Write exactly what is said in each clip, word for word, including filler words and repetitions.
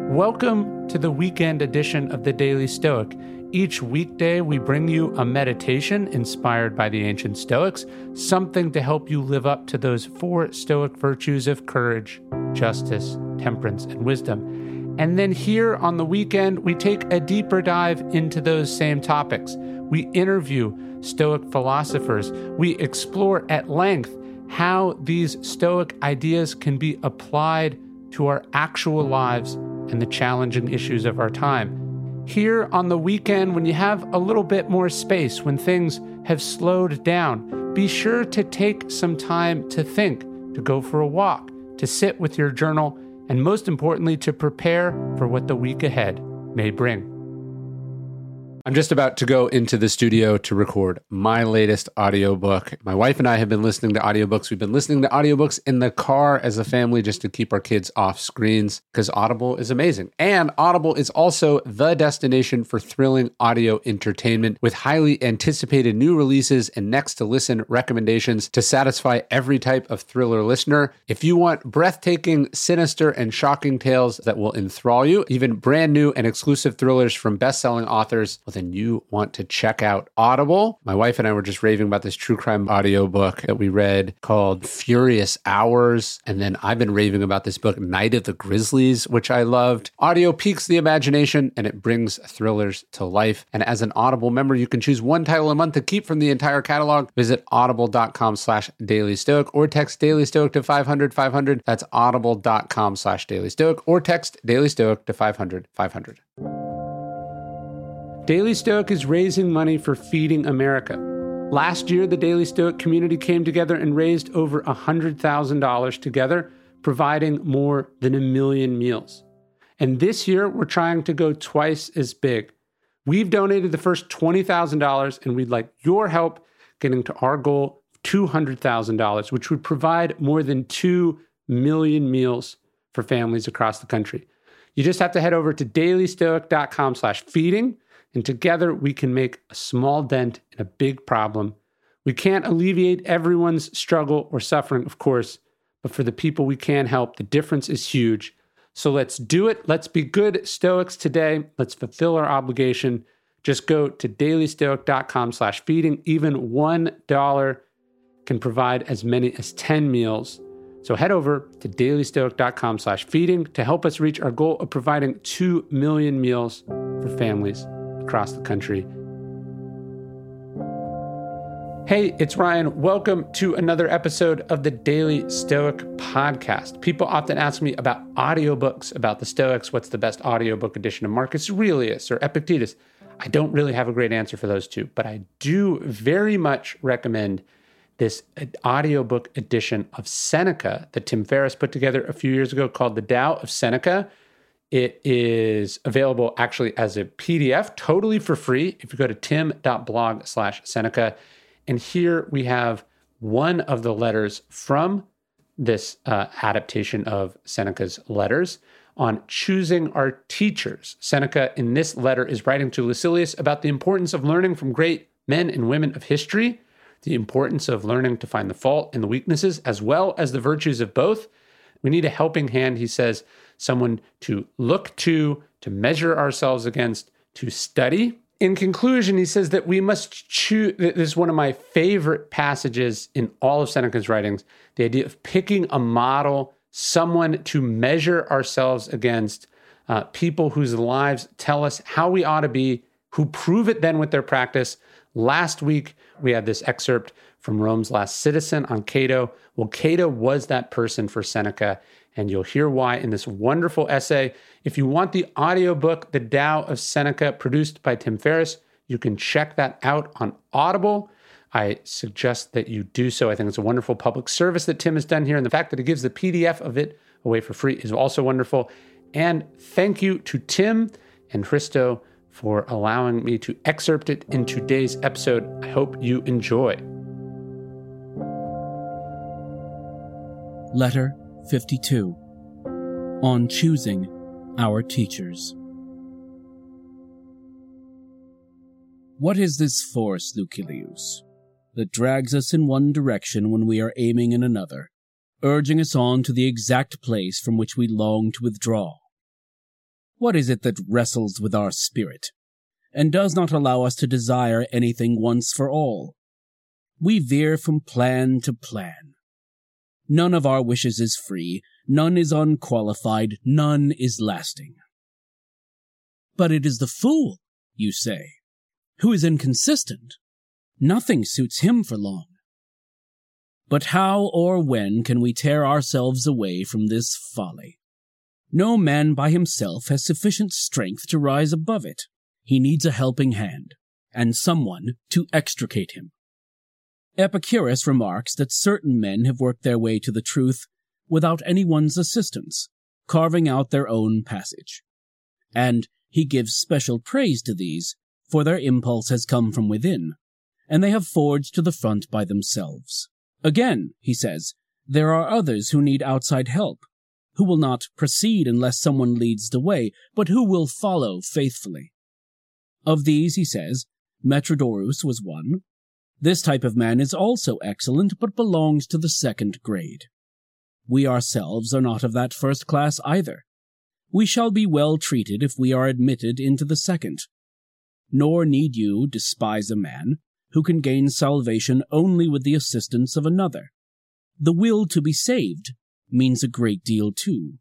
Welcome to the weekend edition of the Daily Stoic. Each weekday, we bring you a meditation inspired by the ancient Stoics, something to help you live up to those four Stoic virtues of courage, justice, temperance, and wisdom. And then here on the weekend, we take a deeper dive into those same topics. We interview Stoic philosophers. We explore at length how these Stoic ideas can be applied to our actual lives and the challenging issues of our time. Here on the weekend, when you have a little bit more space, when things have slowed down, be sure to take some time to think, to go for a walk, to sit with your journal, and most importantly, to prepare for what the week ahead may bring. I'm just about to go into the studio to record my latest audiobook. My wife and I have been listening to audiobooks. We've been listening to audiobooks in the car as a family just to keep our kids off screens because Audible is amazing. And Audible is also the destination for thrilling audio entertainment with highly anticipated new releases and next to listen recommendations to satisfy every type of thriller listener. If you want breathtaking, sinister, and shocking tales that will enthrall you, even brand new and exclusive thrillers from best-selling authors, well, then you want to check out Audible. My wife and I were just raving about this true crime audiobook that we read called Furious Hours. And then I've been raving about this book, Night of the Grizzlies, which I loved. Audio piques the imagination and it brings thrillers to life. And as an Audible member, you can choose one title a month to keep from the entire catalog. Visit audible.com slash Daily Stoic or text Daily Stoic to five hundred five hundred. That's audible.com slash Daily Stoic or text Daily Stoic to five hundred five hundred. Daily Stoic is raising money for Feeding America. Last year, the Daily Stoic community came together and raised over one hundred thousand dollars together, providing more than a million meals. And this year, we're trying to go twice as big. We've donated the first twenty thousand dollars, and we'd like your help getting to our goal of two hundred thousand dollars, which would provide more than two million meals for families across the country. You just have to head over to dailystoic.com slash feeding. And together we can make a small dent in a big problem. We can't alleviate everyone's struggle or suffering, of course, but for the people we can help, the difference is huge. So let's do it. Let's be good Stoics today. Let's fulfill our obligation. Just go to dailystoic.com slash feeding. Even one dollar can provide as many as ten meals. So head over to dailystoic.com slash feeding to help us reach our goal of providing two million meals for families across the country. Hey, it's Ryan. Welcome to another episode of the Daily Stoic podcast. People often ask me about audiobooks, about the Stoics. What's the best audiobook edition of Marcus Aurelius or Epictetus? I don't really have a great answer for those two, but I do very much recommend this audiobook edition of Seneca that Tim Ferriss put together a few years ago called The Tao of Seneca. It is available actually as a P D F, totally for free, if you go to tim.blog slash Seneca. And here we have one of the letters from this uh, adaptation of Seneca's letters on choosing our teachers. Seneca, in this letter, is writing to Lucilius about the importance of learning from great men and women of history, the importance of learning to find the fault and the weaknesses, as well as the virtues of both. We need a helping hand, he says, someone to look to, to measure ourselves against, to study. In conclusion, he says that we must choose, this is one of my favorite passages in all of Seneca's writings, the idea of picking a model, someone to measure ourselves against, uh, people whose lives tell us how we ought to be, who prove it then with their practice. Last week, we had this excerpt from Rome's Last Citizen on Cato. Well, Cato was that person for Seneca, and you'll hear why in this wonderful essay. If you want the audiobook, The Tao of Seneca, produced by Tim Ferriss, you can check that out on Audible. I suggest that you do so. I think it's a wonderful public service that Tim has done here, and the fact that he gives the P D F of it away for free is also wonderful. And thank you to Tim and Christo for allowing me to excerpt it in today's episode. I hope you enjoy. Letter fifty-two. On choosing our teachers. What is this force, Lucilius, that drags us in one direction when we are aiming in another, urging us on to the exact place from which we long to withdraw? What is it that wrestles with our spirit, and does not allow us to desire anything once for all? We veer from plan to plan. None of our wishes is free, none is unqualified, none is lasting. But it is the fool, you say, who is inconsistent. Nothing suits him for long. But how or when can we tear ourselves away from this folly? No man by himself has sufficient strength to rise above it. He needs a helping hand, and someone to extricate him. Epicurus remarks that certain men have worked their way to the truth without anyone's assistance, carving out their own passage. And he gives special praise to these, for their impulse has come from within, and they have forged to the front by themselves. Again, he says, there are others who need outside help, who will not proceed unless someone leads the way, but who will follow faithfully. Of these, he says, Metrodorus was one. This type of man is also excellent, but belongs to the second grade. We ourselves are not of that first class either. We shall be well treated if we are admitted into the second. Nor need you despise a man who can gain salvation only with the assistance of another. The will to be saved means a great deal too.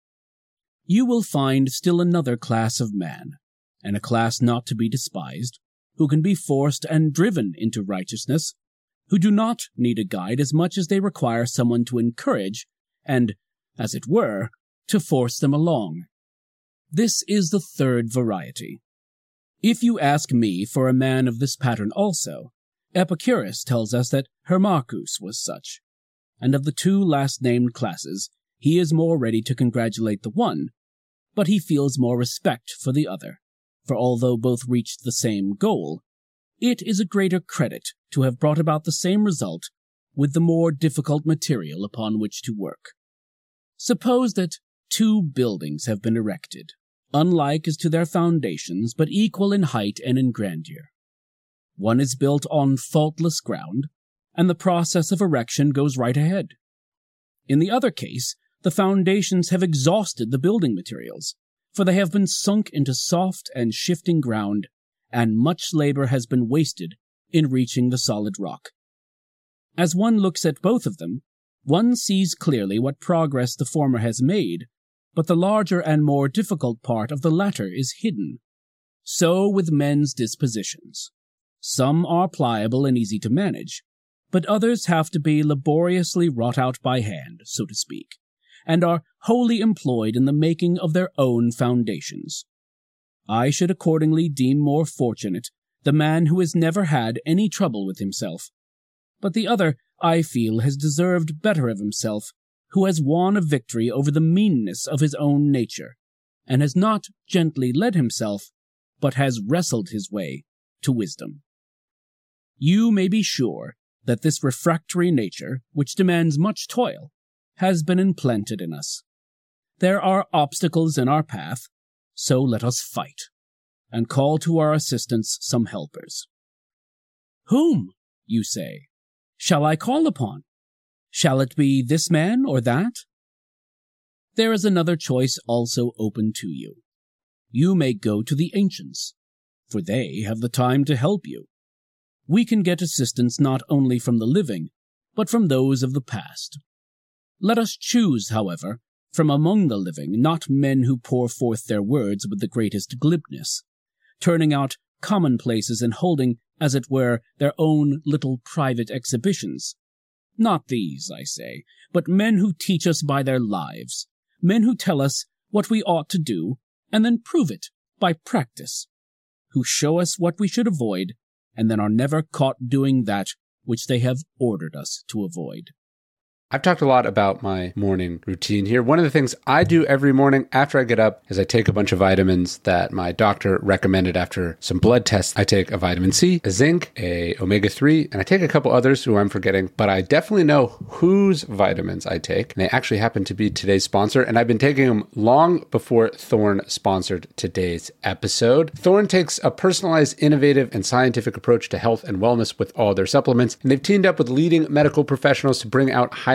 You will find still another class of man, and a class not to be despised, who can be forced and driven into righteousness, who do not need a guide as much as they require someone to encourage and, as it were, to force them along. This is the third variety. If you ask me for a man of this pattern also, Epicurus tells us that Hermachus was such, and of the two last-named classes, he is more ready to congratulate the one, but he feels more respect for the other, for although both reached the same goal, it is a greater credit to have brought about the same result with the more difficult material upon which to work. Suppose that two buildings have been erected, unlike as to their foundations, but equal in height and in grandeur. One is built on faultless ground, and the process of erection goes right ahead. In the other case, the foundations have exhausted the building materials, for they have been sunk into soft and shifting ground, and much labor has been wasted in reaching the solid rock. As one looks at both of them, one sees clearly what progress the former has made, but the larger and more difficult part of the latter is hidden. So with men's dispositions. Some are pliable and easy to manage, but others have to be laboriously wrought out by hand, so to speak, and are wholly employed in the making of their own foundations. I should accordingly deem more fortunate the man who has never had any trouble with himself, but the other, I feel, has deserved better of himself, who has won a victory over the meanness of his own nature, and has not gently led himself, but has wrestled his way to wisdom. You may be sure that this refractory nature, which demands much toil, has been implanted in us. There are obstacles in our path, so let us fight, and call to our assistance some helpers. Whom, you say, shall I call upon? Shall it be this man or that? There is another choice also open to you. You may go to the ancients, for they have the time to help you. We can get assistance not only from the living, but from those of the past. Let us choose, however, from among the living, not men who pour forth their words with the greatest glibness, turning out commonplaces and holding, as it were, their own little private exhibitions. Not these, I say, but men who teach us by their lives, men who tell us what we ought to do, and then prove it by practice, who show us what we should avoid, and then are never caught doing that which they have ordered us to avoid. I've talked a lot about my morning routine here. One of the things I do every morning after I get up is I take a bunch of vitamins that my doctor recommended after some blood tests. I take a vitamin C, a zinc, a omega three, and I take a couple others who I'm forgetting, but I definitely know whose vitamins I take. And they actually happen to be today's sponsor, and I've been taking them long before Thorne sponsored today's episode. Thorne takes a personalized, innovative, and scientific approach to health and wellness with all their supplements, and they've teamed up with leading medical professionals to bring out highly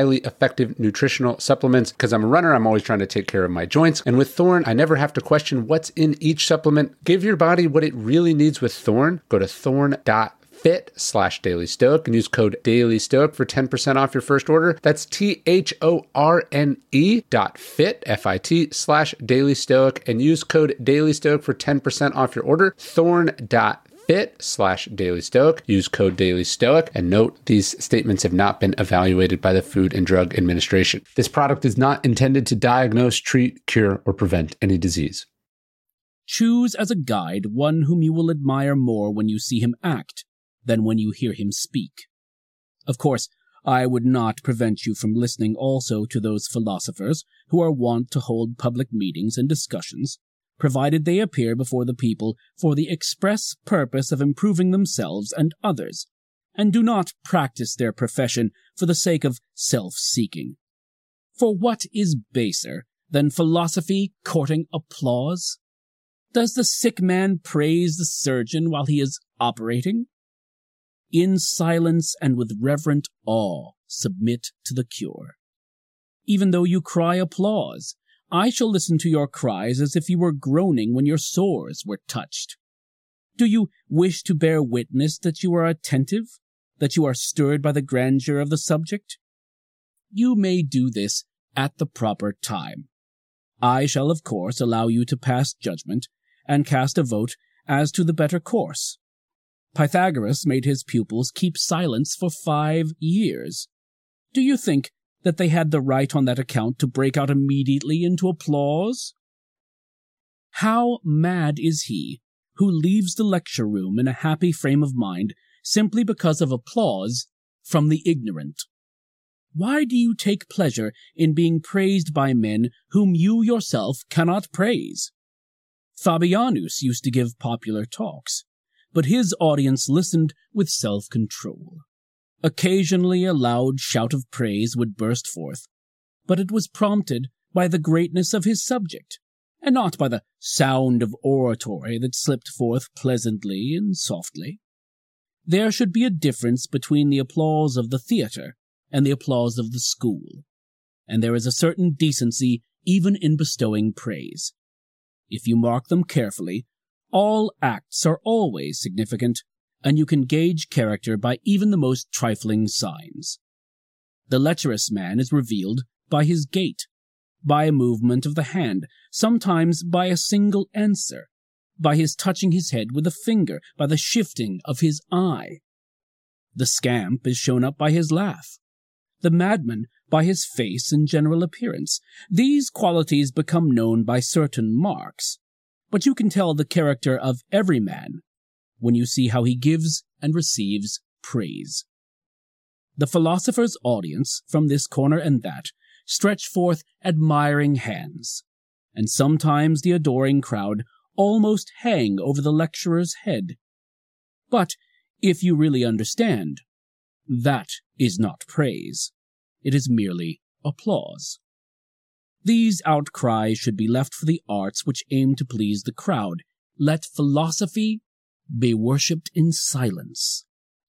highly effective nutritional supplements. Because I'm a runner, I'm always trying to take care of my joints. And with Thorne, I never have to question what's in each supplement. Give your body what it really needs with Thorne. Go to thorne dot fit slash Daily Stoic and use code Daily Stoic for ten percent off your first order. That's T H O R N E dot fit, F I T, slash Daily Stoic, and use code Daily Stoic for ten percent off your order. Thorne dot fit slash Daily Stoic. Use code Daily Stoic, and note these statements have not been evaluated by the Food and Drug Administration. This product is not intended to diagnose, treat, cure, or prevent any disease. Choose as a guide one whom you will admire more when you see him act than when you hear him speak. Of course, I would not prevent you from listening also to those philosophers who are wont to hold public meetings and discussions, provided they appear before the people for the express purpose of improving themselves and others, and do not practice their profession for the sake of self-seeking. For what is baser than philosophy courting applause? Does the sick man praise the surgeon while he is operating? In silence and with reverent awe, submit to the cure. Even though you cry applause, I shall listen to your cries as if you were groaning when your sores were touched. Do you wish to bear witness that you are attentive, that you are stirred by the grandeur of the subject? You may do this at the proper time. I shall, of course, allow you to pass judgment and cast a vote as to the better course. Pythagoras made his pupils keep silence for five years. Do you think that they had the right on that account to break out immediately into applause? How mad is he who leaves the lecture room in a happy frame of mind simply because of applause from the ignorant? Why do you take pleasure in being praised by men whom you yourself cannot praise? Fabianus used to give popular talks, but his audience listened with self-control. Occasionally a loud shout of praise would burst forth, but it was prompted by the greatness of his subject, and not by the sound of oratory that slipped forth pleasantly and softly. There should be a difference between the applause of the theatre and the applause of the school, and there is a certain decency even in bestowing praise. If you mark them carefully, all acts are always significant, and you can gauge character by even the most trifling signs. The lecherous man is revealed by his gait, by a movement of the hand, sometimes by a single answer, by his touching his head with a finger, by the shifting of his eye. The scamp is shown up by his laugh, the madman by his face and general appearance. These qualities become known by certain marks, but you can tell the character of every man when you see how he gives and receives praise. The philosopher's audience, from this corner and that, stretch forth admiring hands, and sometimes the adoring crowd almost hang over the lecturer's head. But if you really understand, that is not praise. It is merely applause. These outcries should be left for the arts which aim to please the crowd. Let philosophy be worshipped in silence.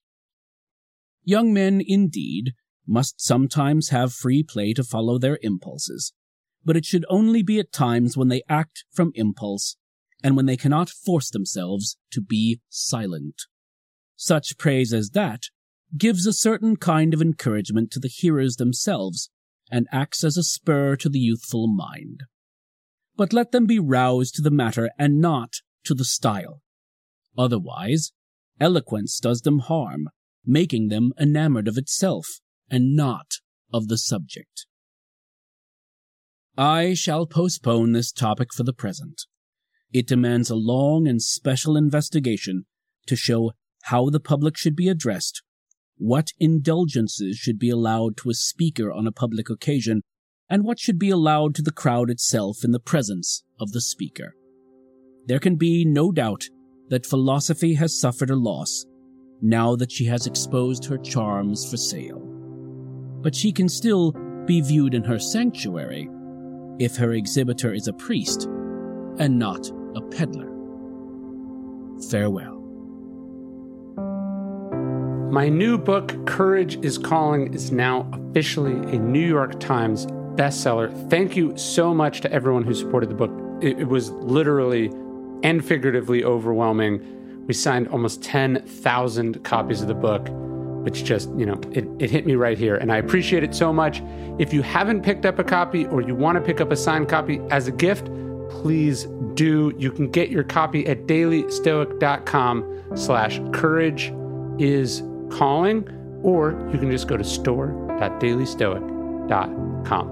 Young men, indeed, must sometimes have free play to follow their impulses, but it should only be at times when they act from impulse, and when they cannot force themselves to be silent. Such praise as that gives a certain kind of encouragement to the hearers themselves, and acts as a spur to the youthful mind. But let them be roused to the matter and not to the style. Otherwise, eloquence does them harm, making them enamored of itself, and not of the subject. I shall postpone this topic for the present. It demands a long and special investigation to show how the public should be addressed, what indulgences should be allowed to a speaker on a public occasion, and what should be allowed to the crowd itself in the presence of the speaker. There can be no doubt that philosophy has suffered a loss, now that she has exposed her charms for sale. But she can still be viewed in her sanctuary if her exhibitor is a priest and not a peddler. Farewell. My new book, Courage is Calling, is now officially a New York Times bestseller. Thank you so much to everyone who supported the book. It, it was literally and figuratively overwhelming. We signed almost ten thousand copies of the book, which just, you know, it, it hit me right here. And I appreciate it so much. If you haven't picked up a copy or you want to pick up a signed copy as a gift, please do. You can get your copy at dailystoic.com slash courage is calling, or you can just go to store dot dailystoic dot com.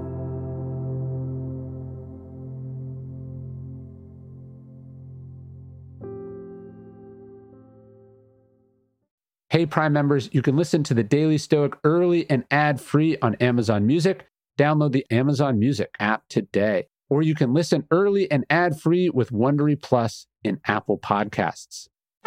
Hey, Prime members, you can listen to the Daily Stoic early and ad-free on Amazon Music. Download the Amazon Music app today. Or you can listen early and ad-free with Wondery Plus in Apple Podcasts.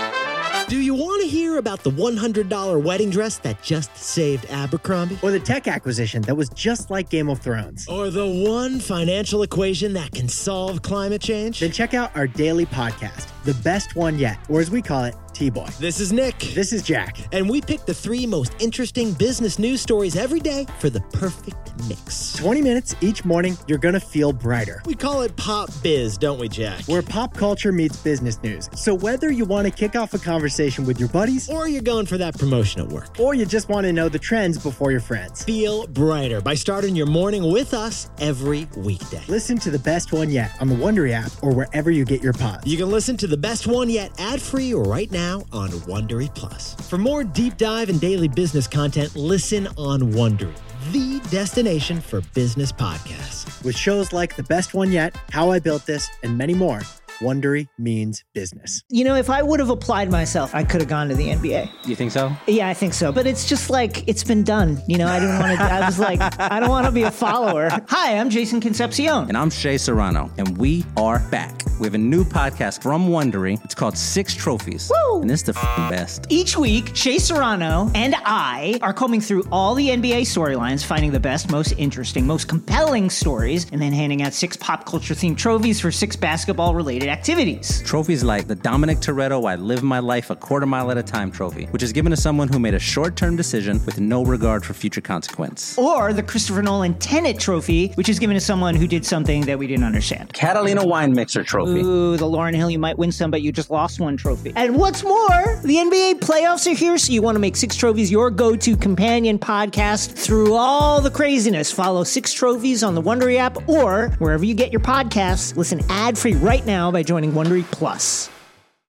Do you want to hear about the one hundred dollars wedding dress that just saved Abercrombie? Or the tech acquisition that was just like Game of Thrones? Or the one financial equation that can solve climate change? Then check out our daily podcast, The Best One Yet, or as we call it, T-Boy. This is Nick. This is Jack. And we pick the three most interesting business news stories every day for the perfect mix. twenty minutes each morning, you're going to feel brighter. We call it Pop Biz, don't we, Jack? Where pop culture meets business news. So whether you want to kick off a conversation with your buddies, or you're going for that promotion at work, or you just want to know the trends before your friends, feel brighter by starting your morning with us every weekday. Listen to The Best One Yet on the Wondery app or wherever you get your pods. You can listen to The Best One Yet ad-free right now on Wondery Plus. For more deep dive and daily business content, listen on Wondery, the destination for business podcasts. With shows like The Best One Yet, How I Built This, and many more, Wondery means business. You know, if I would have applied myself, I could have gone to the N B A. You think so? Yeah, I think so. But it's just like, it's been done. You know, I didn't want to, I was like, I don't want to be a follower. Hi, I'm Jason Concepcion. And I'm Shea Serrano. And we are back. We have a new podcast from Wondery. It's called Six Trophies. Woo! And it's the f***ing best. Each week, Shea Serrano and I are combing through all the N B A storylines, finding the best, most interesting, most compelling stories, and then handing out six pop culture themed trophies for six basketball-related activities. Trophies like the Dominic Toretto I Live My Life a Quarter Mile at a Time trophy, which is given to someone who made a short-term decision with no regard for future consequence. Or the Christopher Nolan Tenet trophy, which is given to someone who did something that we didn't understand. Catalina Wine Mixer trophy. Ooh, the Lauryn Hill You Might Win Some, but you just lost one trophy. And what's more, the N B A playoffs are here, so you want to make Six Trophies your go-to companion podcast through all the craziness. Follow Six Trophies on the Wondery app or wherever you get your podcasts. Listen ad-free right now by joining Wondery Plus.